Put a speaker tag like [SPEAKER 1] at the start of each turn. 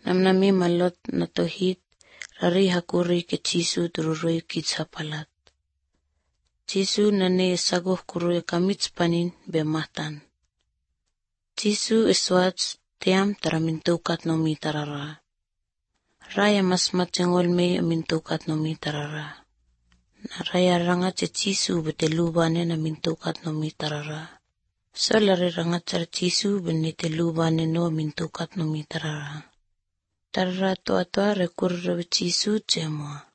[SPEAKER 1] Namnami malot natohit rari hakuri ke Jisu dururoi kitsapalat. Jisu nane sagoh kurui kamits panin bematan. Jisu iswats tiam taramintukat nomi tarara. Raya masmat jengol me amintukat nomi tarara. Raya rangat je Jisu betelubane namintukat nomi tarara. Solari rangat jar Jisu benetelubane no amintukat nomi tarara. Tarara tua rekur Jisu jemwa.